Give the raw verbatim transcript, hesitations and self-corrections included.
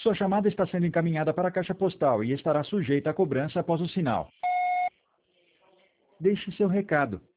Sua chamada está sendo encaminhada para a caixa postal e estará sujeita a cobrança após o sinal. Deixe seu recado.